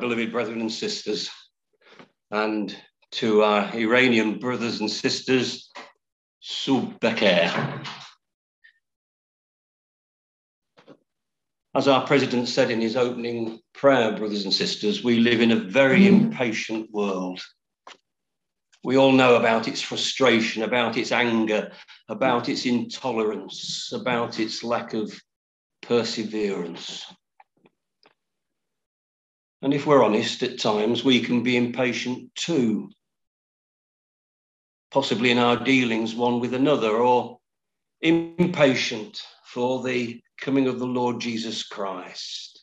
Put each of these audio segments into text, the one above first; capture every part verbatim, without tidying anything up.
beloved brethren and sisters, and to our Iranian brothers and sisters, Subh Bekhair. As our president said in his opening prayer, brothers and sisters, we live in a very impatient world. We all know about its frustration, about its anger, about its intolerance, about its lack of perseverance. And if we're honest, at times we can be impatient too, possibly in our dealings one with another, or impatient for the coming of the Lord Jesus Christ.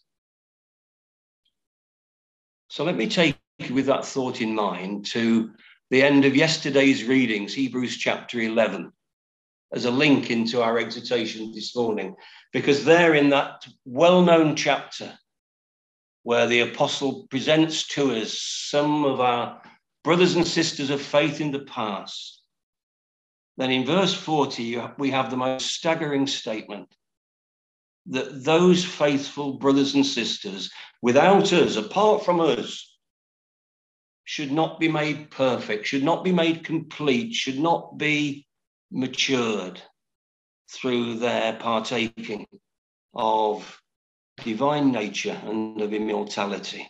So let me take you with that thought in mind to the end of yesterday's readings, Hebrews chapter eleven, as a link into our exhortation this morning, because there in that well-known chapter where the apostle presents to us some of our brothers and sisters of faith in the past, then in verse forty, we have the most staggering statement that those faithful brothers and sisters, without us, apart from us, should not be made perfect, should not be made complete, should not be matured through their partaking of divine nature and of immortality.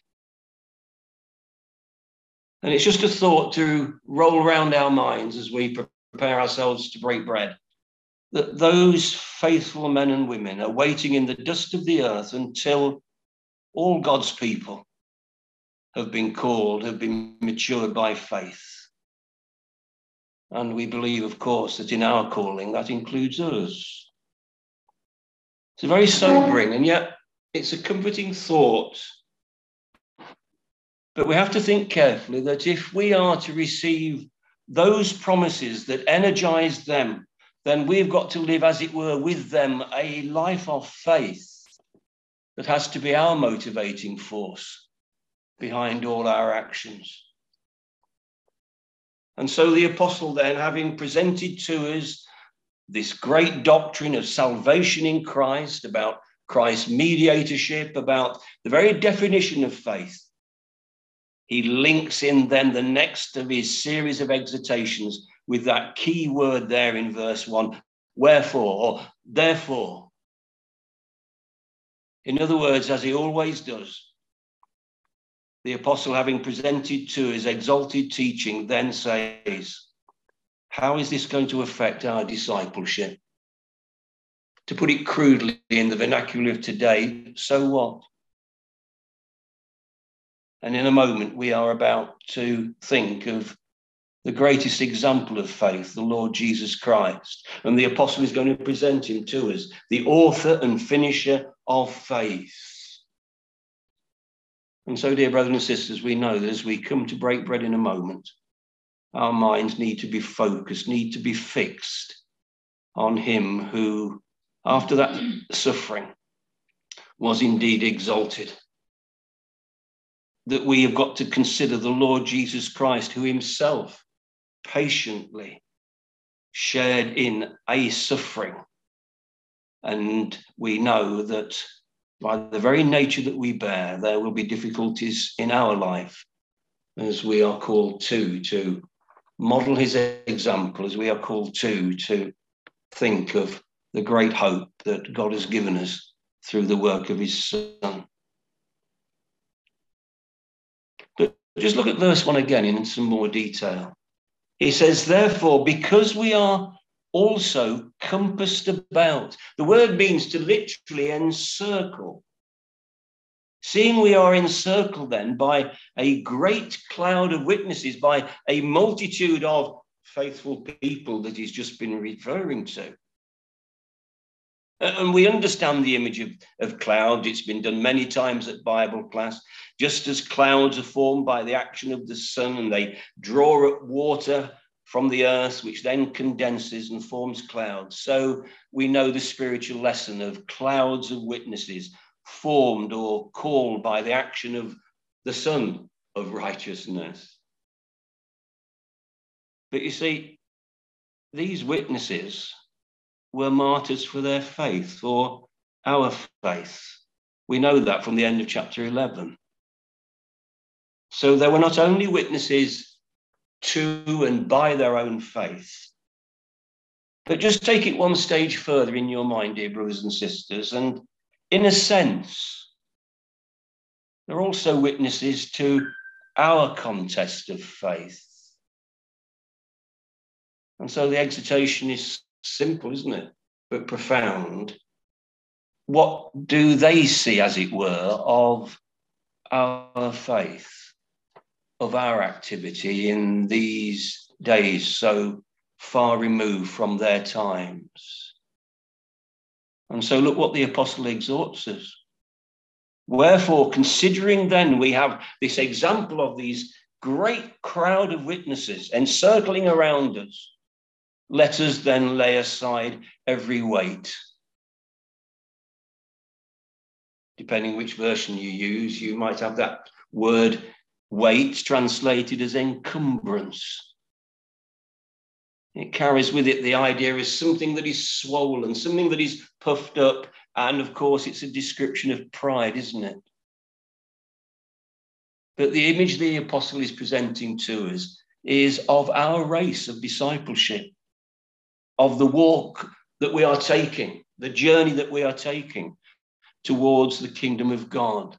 And it's just a thought to roll around our minds as we prepare ourselves to break bread, that those faithful men and women are waiting in the dust of the earth until all God's people have been called, have been matured by faith. And we believe, of course, that in our calling, that includes us. It's a very sobering, and yet it's a comforting thought. But we have to think carefully that if we are to receive those promises that energize them, then we've got to live, as it were, with them a life of faith that has to be our motivating force behind all our actions. And so the apostle then, having presented to us this great doctrine of salvation in Christ, about Christ's mediatorship, about the very definition of faith, he links in then the next of his series of exhortations with that key word there in verse one, wherefore, or therefore. In other words, as he always does, the apostle, having presented to his exalted teaching, then says, how is this going to affect our discipleship? To put it crudely in the vernacular of today, so what? And in a moment, we are about to think of the greatest example of faith, the Lord Jesus Christ. And the apostle is going to present him to us, the author and finisher of faith. And so, dear brothers and sisters, we know that as we come to break bread in a moment, our minds need to be focused, need to be fixed on him who, after that suffering, was indeed exalted. That we have got to consider the Lord Jesus Christ, who himself patiently shared in a suffering. And we know that by the very nature that we bear, there will be difficulties in our life as we are called to, to model his example, as we are called to, to think of the great hope that God has given us through the work of his Son. But just look at verse one again in some more detail. He says, therefore, because we are also compassed about. The word means to literally encircle. Seeing we are encircled then by a great cloud of witnesses, by a multitude of faithful people that he's just been referring to. And we understand the image of, of cloud. It's been done many times at Bible class. Just as clouds are formed by the action of the sun and they draw up water from the earth, which then condenses and forms clouds. So we know the spiritual lesson of clouds of witnesses formed or called by the action of the Son of righteousness. But you see, these witnesses were martyrs for their faith, for our faith. We know that from the end of chapter eleven. So they were not only witnesses to and by their own faith, but just take it one stage further in your mind, dear brothers and sisters, and in a sense, they're also witnesses to our contest of faith. And so the exhortation is simple, isn't it? But profound. What do they see, as it were, of our faith, of our activity in these days so far removed from their times? And so look what the apostle exhorts us. Wherefore, considering then we have this example of these great crowd of witnesses encircling around us, let us then lay aside every weight. Depending which version you use, you might have that word weight translated as encumbrance. It carries with it the idea of something that is swollen, something that is puffed up, and of course it's a description of pride, isn't it? But the image the apostle is presenting to us is of our race of discipleship, of the walk that we are taking, the journey that we are taking towards the kingdom of God.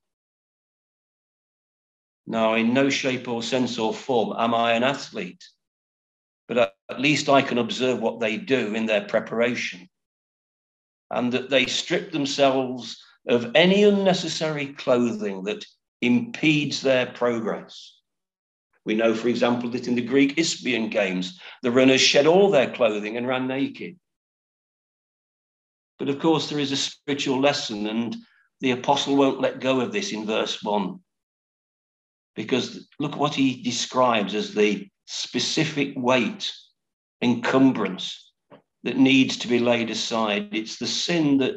Now, in no shape or sense or form am I an athlete, but at least I can observe what they do in their preparation, and that they strip themselves of any unnecessary clothing that impedes their progress. We know, for example, that in the Greek Isthmian Games, the runners shed all their clothing and ran naked. But of course, there is a spiritual lesson, and the apostle won't let go of this in verse one. Because look what he describes as the specific weight, encumbrance that needs to be laid aside. It's the sin that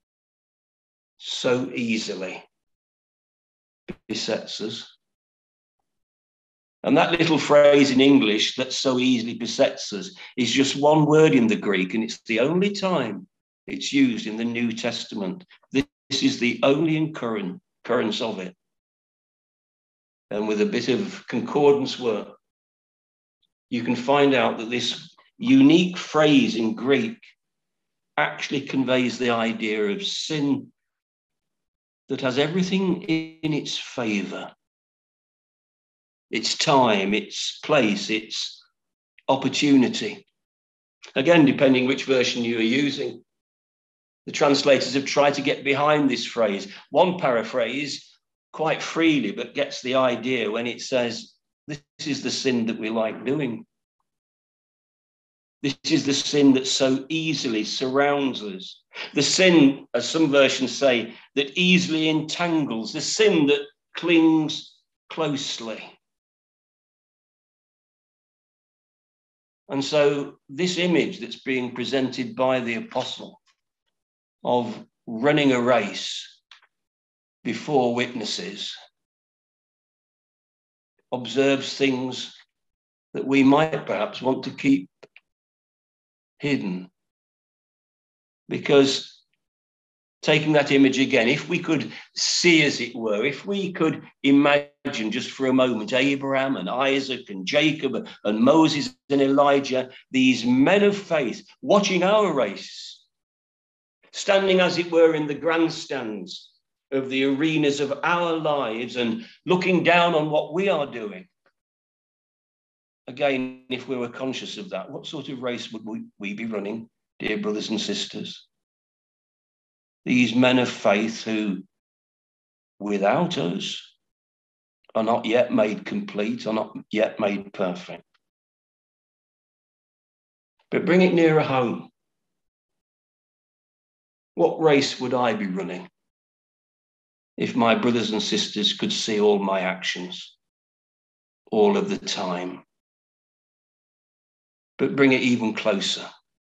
so easily besets us. And that little phrase in English, that so easily besets us, is just one word in the Greek, and it's the only time it's used in the New Testament. This is the only occurrence of it. And with a bit of concordance work, you can find out that this unique phrase in Greek actually conveys the idea of sin that has everything in its favor. Its time, its place, its opportunity. Again, depending which version you are using. The translators have tried to get behind this phrase. One paraphrase quite freely, but gets the idea when it says, this is the sin that we like doing. This is the sin that so easily surrounds us. The sin, as some versions say, that easily entangles. The sin that clings closely. And so this image that's being presented by the apostle of running a race before witnesses observes things that we might perhaps want to keep hidden. Because taking that image again, if we could see, as it were, if we could imagine just for a moment Abraham and Isaac and Jacob and Moses and Elijah, these men of faith watching our race, standing, as it were, in the grandstands of the arenas of our lives and looking down on what we are doing. Again, if we were conscious of that, what sort of race would we, we be running, dear brothers and sisters? These men of faith who, without us, are not yet made complete, are not yet made perfect. But bring it nearer home. What race would I be running if my brothers and sisters could see all my actions, all of the time? But bring it even closer.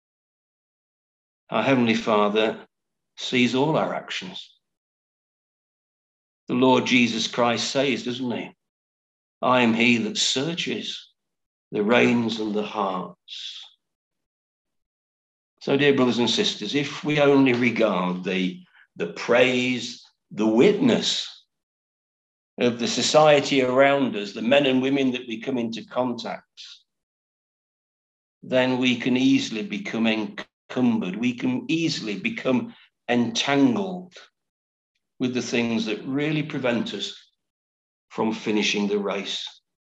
Our Heavenly Father sees all our actions. The Lord Jesus Christ says, doesn't he? I am he that searches the reins and the hearts. So, dear brothers and sisters, if we only regard the, the praise, the witness of the society around us, the men and women that we come into contact, then we can easily become encumbered. We can easily become entangled with the things that really prevent us from finishing the race.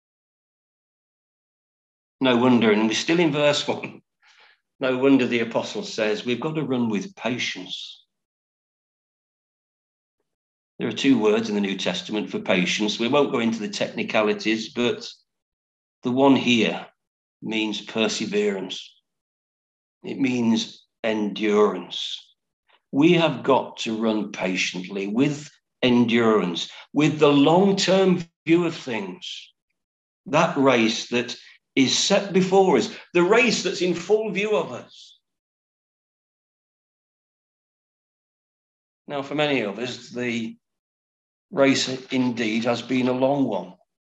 No wonder, and we're still in verse one, no wonder the apostle says we've got to run with patience. There are two words in the New Testament for patience. We won't go into the technicalities, but the one here means perseverance. It means endurance. We have got to run patiently with endurance, with the long-term view of things. That race that is set before us, the race that's in full view of us. Now, for many of us, the race indeed has been a long one.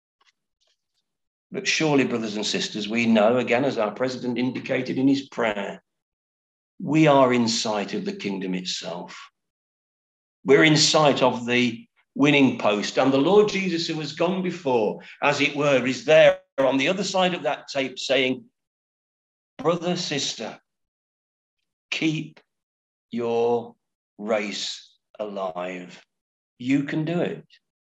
But surely, brothers and sisters, we know, again, as our president indicated in his prayer, we are in sight of the kingdom itself. We're in sight of the winning post, and the Lord Jesus, who has gone before, as it were, is there on the other side of that tape saying, brother, sister, keep your race alive. You can do it.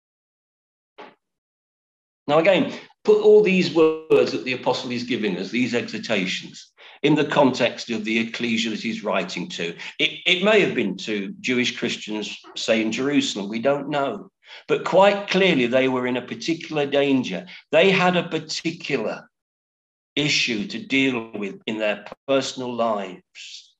Now, again, put all these words that the apostle is giving us, these exhortations, in the context of the ecclesia that he's writing to. It, it may have been to Jewish Christians, say, in Jerusalem, we don't know. But quite clearly, they were in a particular danger. They had a particular issue to deal with in their personal lives.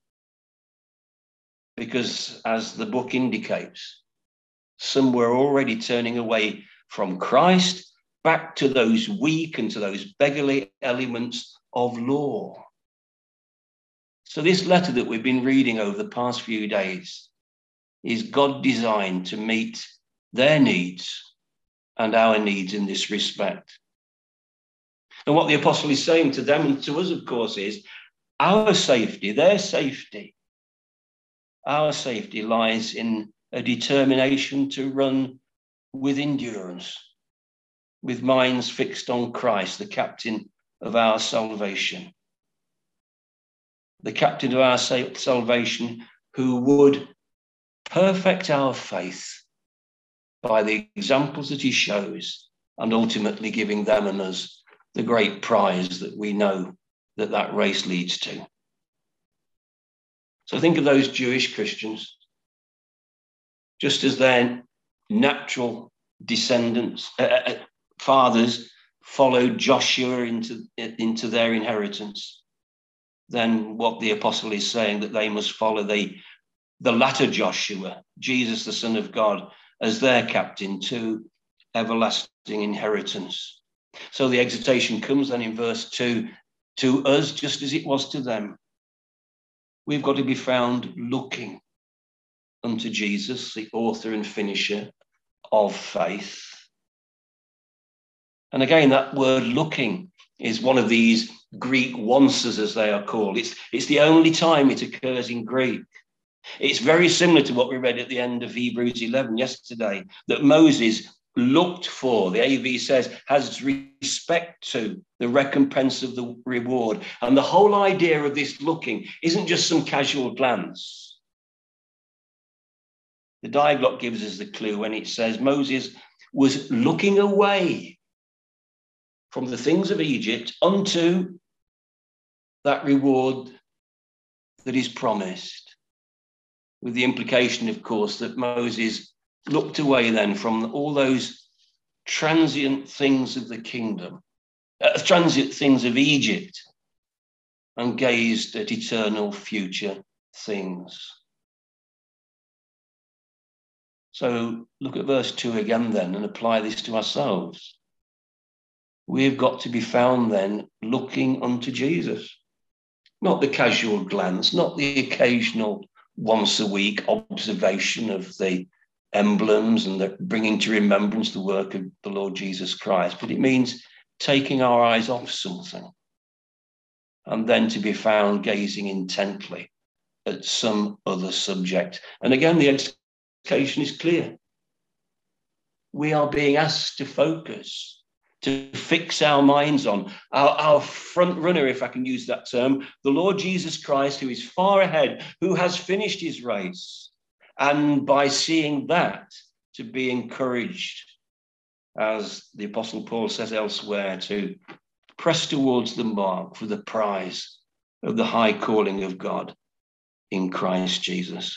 Because, as the book indicates, some were already turning away from Christ back to those weak and to those beggarly elements of law. So this letter that we've been reading over the past few days is God designed to meet their needs and our needs in this respect. And what the apostle is saying to them and to us, of course, is our safety, their safety, our safety lies in a determination to run with endurance, with minds fixed on Christ, the captain of our salvation. The captain of our salvation, who would perfect our faith by the examples that he shows, and ultimately giving them and us the great prize that we know that that race leads to. So think of those Jewish Christians, just as their natural descendants, uh, fathers followed Joshua into, into their inheritance. Then what the apostle is saying, that they must follow the, the latter Joshua, Jesus, the Son of God, as their captain to everlasting inheritance. So the exhortation comes then in verse two, to us just as it was to them. We've got to be found looking unto Jesus, the author and finisher of faith. And again, that word looking is one of these Greek onces, as they are called. It's, it's the only time it occurs in Greek. It's very similar to what we read at the end of Hebrews eleven yesterday, that Moses looked for, the A V says, has respect to the recompense of the reward. And the whole idea of this looking isn't just some casual glance. The Diaglott gives us the clue when it says Moses was looking away from the things of Egypt unto that reward that is promised, with the implication, of course, that Moses looked away then from all those transient things of the kingdom, uh, transient things of Egypt, and gazed at eternal future things. So look at verse two again then and apply this to ourselves. We've got to be found then looking unto Jesus, not the casual glance, not the occasional once a week observation of the emblems and the bringing to remembrance the work of the Lord Jesus Christ, but it means taking our eyes off something and then to be found gazing intently at some other subject. And again, the exhortation is clear. we are being asked to focus, to fix our minds on our, our front runner, if I can use that term, the Lord Jesus Christ, who is far ahead, who has finished his race. And by seeing that, to be encouraged, as the Apostle Paul says elsewhere, to press towards the mark for the prize of the high calling of God in Christ Jesus.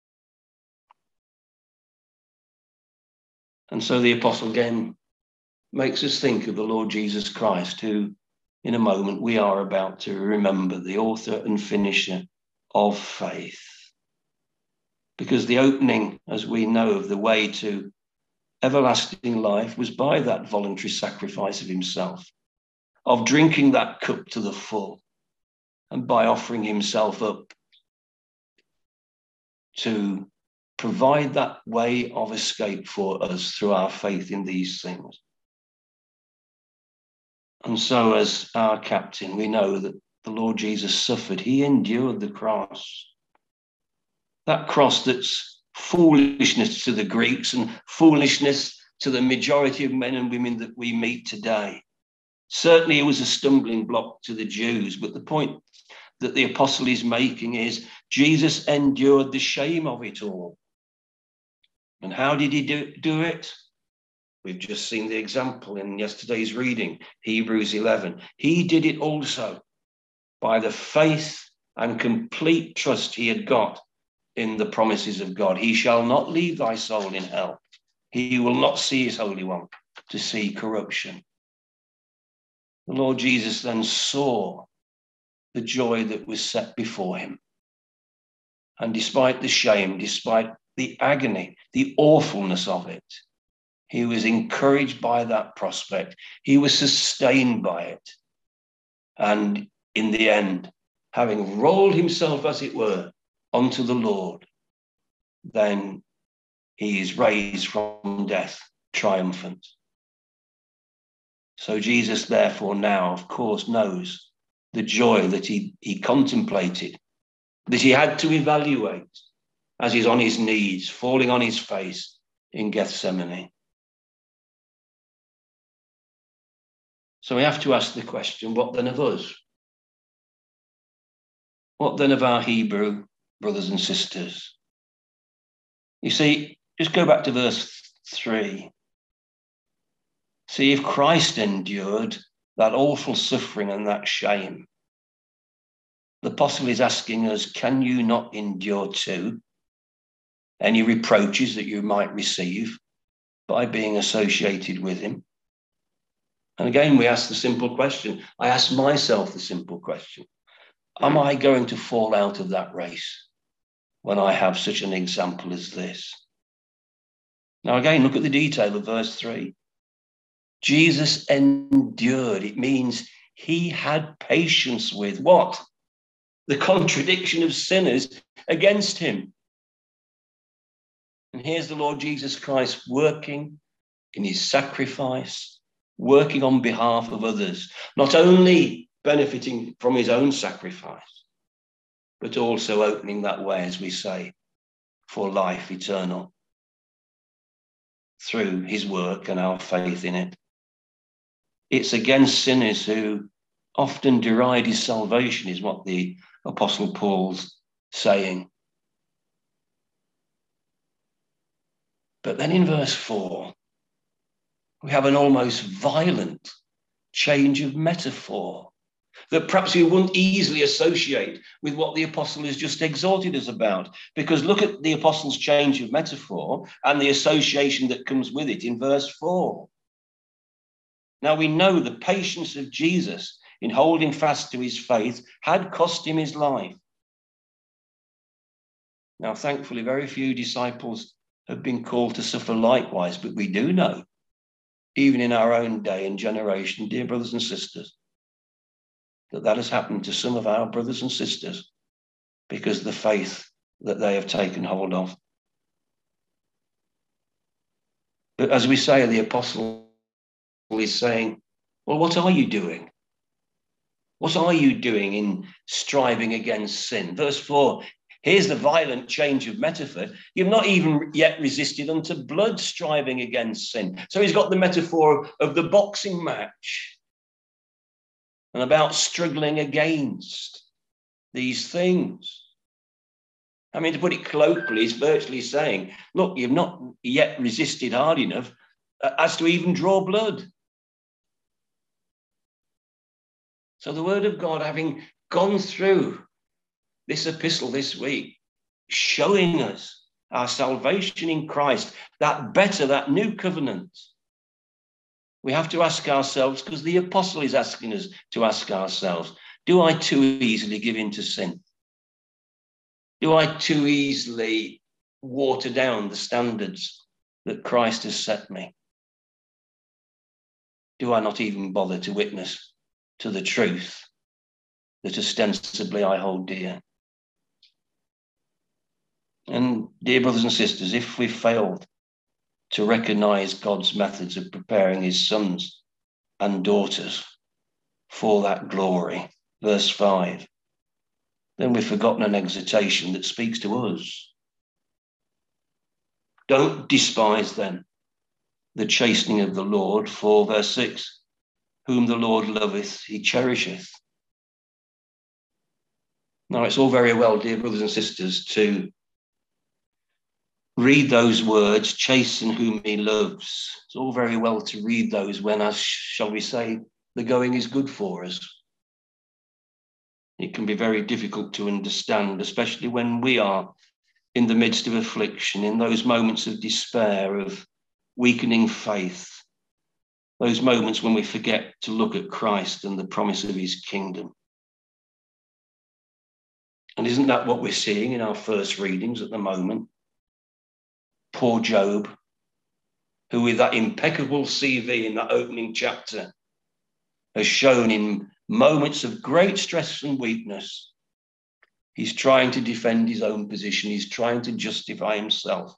And so the apostle again makes us think of the Lord Jesus Christ, who in a moment we are about to remember, the author and finisher of faith. Because the opening, as we know, of the way to everlasting life was by that voluntary sacrifice of himself, of drinking that cup to the full, and by offering himself up to provide that way of escape for us through our faith in these things. And so as our captain, we know that the Lord Jesus suffered. He endured the cross. That cross that's foolishness to the Greeks and foolishness to the majority of men and women that we meet today. Certainly it was a stumbling block to the Jews, but the point that the apostle is making is Jesus endured the shame of it all. And how did he do, do it? We've just seen the example in yesterday's reading, Hebrews eleven. He did it also by the faith and complete trust he had got in the promises of God. He shall not leave thy soul in hell. He will not see his Holy One to see corruption. The Lord Jesus then saw the joy that was set before him. And despite the shame, despite the agony, the awfulness of it, he was encouraged by that prospect. He was sustained by it. And in the end, having rolled himself, as it were, onto the Lord, then he is raised from death triumphant. So Jesus, therefore, now, of course, knows the joy that he, he contemplated, that he had to evaluate as he's on his knees, falling on his face in Gethsemane. So we have to ask the question, what then of us? What then of our Hebrew brothers and sisters? You see, just go back to verse three. See, if Christ endured that awful suffering and that shame, the apostle is asking us, can you not endure too any reproaches that you might receive by being associated with him? And again, we ask the simple question. I ask myself the simple question. Am I going to fall out of that race when I have such an example as this? Now, again, look at the detail of verse three. Jesus endured. It means he had patience with what? The contradiction of sinners against him. And here's the Lord Jesus Christ working in his sacrifice, working on behalf of others, not only benefiting from his own sacrifice, but also opening that way, as we say, for life eternal through his work and our faith in it. It's against sinners who often deride his salvation, is what the Apostle Paul's saying. But then in verse four, we have an almost violent change of metaphor that perhaps we wouldn't easily associate with what the apostle has just exhorted us about. Because look at the apostle's change of metaphor and the association that comes with it in verse four. Now we know the patience of Jesus in holding fast to his faith had cost him his life. Now, thankfully, very few disciples have been called to suffer likewise, but we do know, even in our own day and generation, dear brothers and sisters, that that has happened to some of our brothers and sisters because of the faith that they have taken hold of. But as we say, the apostle is saying, well, what are you doing? What are you doing in striving against sin? Verse four, Here's the violent change of metaphor. You've not even yet resisted unto blood, striving against sin. So he's got the metaphor of the boxing match and about struggling against these things. I mean, to put it colloquially, he's virtually saying, look, you've not yet resisted hard enough as to even draw blood. So the word of God, having gone through this epistle this week, showing us our salvation in Christ, that better, that new covenant, we have to ask ourselves, because the apostle is asking us to ask ourselves, do I too easily give in to sin? Do I too easily water down the standards that Christ has set me? Do I not even bother to witness to the truth that ostensibly I hold dear? And dear brothers and sisters, if we failed to recognize God's methods of preparing his sons and daughters for that glory, verse five, then we've forgotten an exhortation that speaks to us. Don't despise then the chastening of the Lord, for verse six, whom the Lord loveth, he cherisheth. Now, it's all very well, dear brothers and sisters, to read those words, chasten whom he loves. It's all very well to read those when, as shall we say, the going is good for us. It can be very difficult to understand, especially when we are in the midst of affliction, in those moments of despair, of weakening faith, those moments when we forget to look at Christ and the promise of his kingdom. And isn't that what we're seeing in our first readings at the moment? Poor Job, who with that impeccable C V in that opening chapter has shown in moments of great stress and weakness, he's trying to defend his own position. He's trying to justify himself.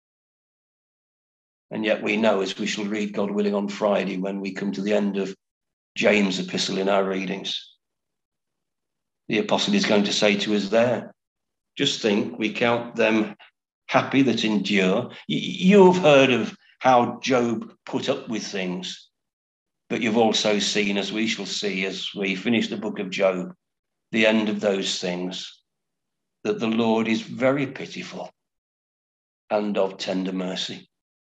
And yet we know, as we shall read, God willing, on Friday, when we come to the end of James' epistle in our readings, the apostle is going to say to us there, just think, we count them happy that endure. You've heard of how Job put up with things, but you've also seen, as we shall see as we finish the book of Job, the end of those things, that the Lord is very pitiful and of tender mercy.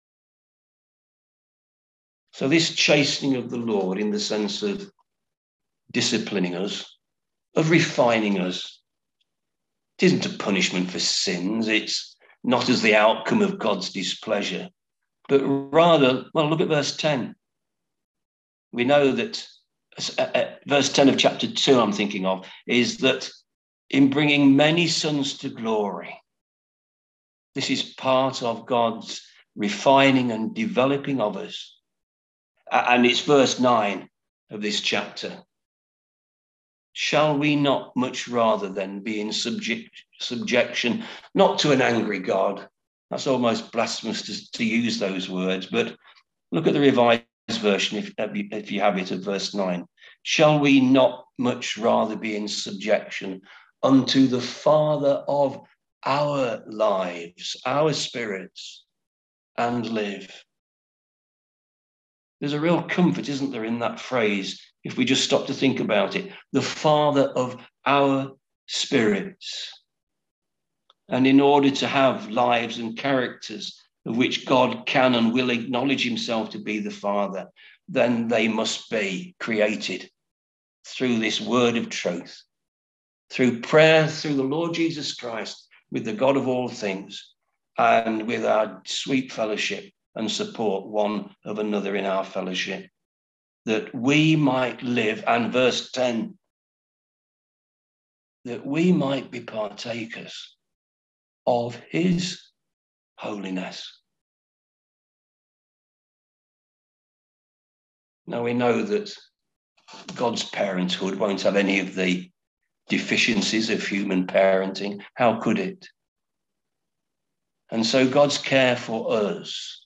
So this chastening of the Lord, in the sense of disciplining us, of refining us, it isn't a punishment for sins. It's not as the outcome of God's displeasure, but rather, well, look at verse ten. We know that uh, verse ten of chapter two, I'm thinking of, is that in bringing many sons to glory, this is part of God's refining and developing of us. And it's verse nine of this chapter. Shall we not much rather then be in subject, subjection, not to an angry God? That's almost blasphemous to, to use those words, but look at the Revised Version, if, if you have it, of verse nine. Shall we not much rather be in subjection unto the Father of our lives, our spirits, and live? There's a real comfort, isn't there, in that phrase, if we just stop to think about it. The Father of our spirits. And in order to have lives and characters of which God can and will acknowledge himself to be the Father, then they must be created through this word of truth, through prayer, through the Lord Jesus Christ, with the God of all things, and with our sweet fellowship and support one of another in our fellowship, that we might live, and verse ten, that we might be partakers of his holiness. Now we know that God's parenthood won't have any of the deficiencies of human parenting. How could it? And so God's care for us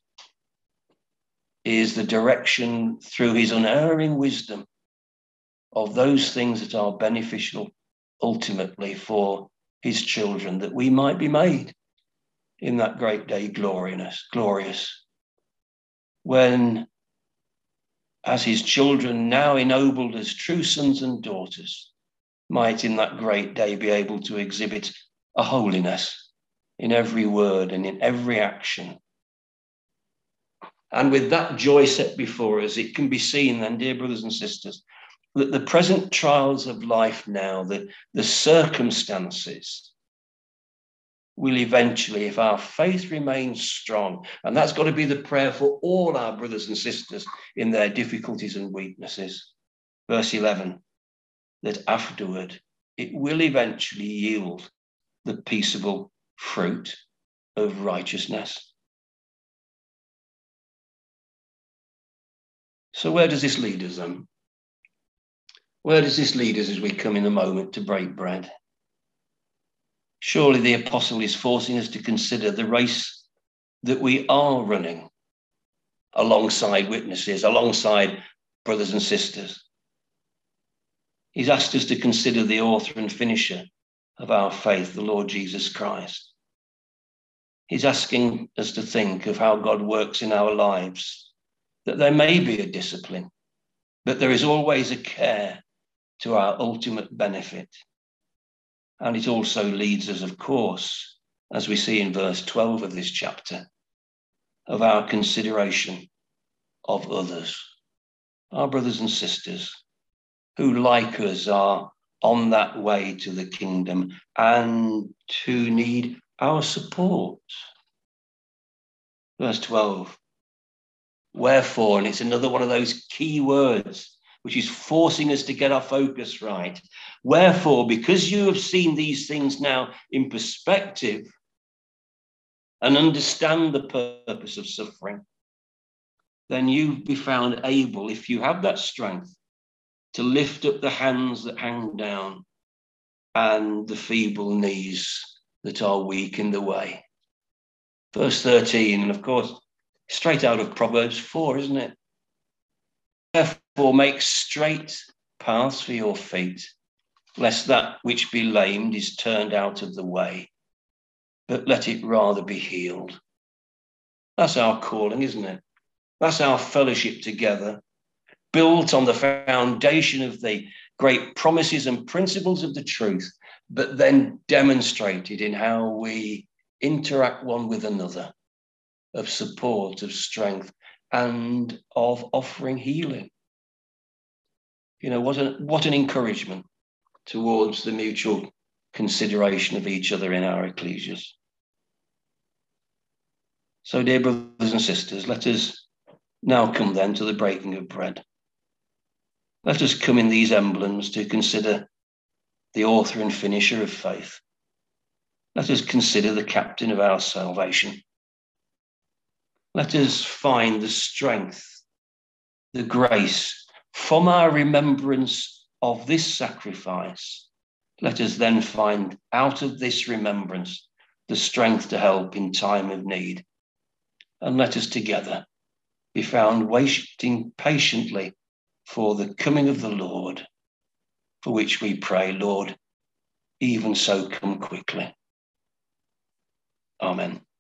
is the direction through his unerring wisdom of those things that are beneficial ultimately for his children, that we might be made in that great day glorious, glorious, when, as his children, now ennobled as true sons and daughters, might in that great day be able to exhibit a holiness in every word and in every action. And with that joy set before us, it can be seen then, dear brothers and sisters, that the present trials of life now, the, the circumstances, will eventually, if our faith remains strong, and that's got to be the prayer for all our brothers and sisters in their difficulties and weaknesses. Verse eleven, that afterward it will eventually yield the peaceable fruit of righteousness. So where does this lead us then? Where does this lead us as we come in a moment to break bread? Surely the apostle is forcing us to consider the race that we are running alongside witnesses, alongside brothers and sisters. He's asked us to consider the author and finisher of our faith, the Lord Jesus Christ. He's asking us to think of how God works in our lives, that there may be a discipline, but there is always a care to our ultimate benefit. And it also leads us, of course, as we see in verse twelve of this chapter, of our consideration of others, our brothers and sisters, who like us are on that way to the kingdom and who need our support. Verse twelve, wherefore, and it's another one of those key words which is forcing us to get our focus right. Wherefore, because you have seen these things now in perspective and understand the purpose of suffering, then you be found able, if you have that strength, to lift up the hands that hang down and the feeble knees that are weak in the way. Verse thirteen, and of course, straight out of Proverbs four, isn't it? Therefore, make straight paths for your feet, lest that which be lamed is turned out of the way, but let it rather be healed. That's our calling, isn't it? That's our fellowship together, built on the foundation of the great promises and principles of the truth, but then demonstrated in how we interact one with another, of support, of strength, and of offering healing. You know, what an, what an encouragement towards the mutual consideration of each other in our ecclesias. So, dear brothers and sisters, let us now come then to the breaking of bread. Let us come in these emblems to consider the author and finisher of faith. Let us consider the captain of our salvation. Let us find the strength, the grace from our remembrance of this sacrifice. Let us then find out of this remembrance the strength to help in time of need. And let us together be found waiting patiently for the coming of the Lord, for which we pray, Lord, even so come quickly. Amen.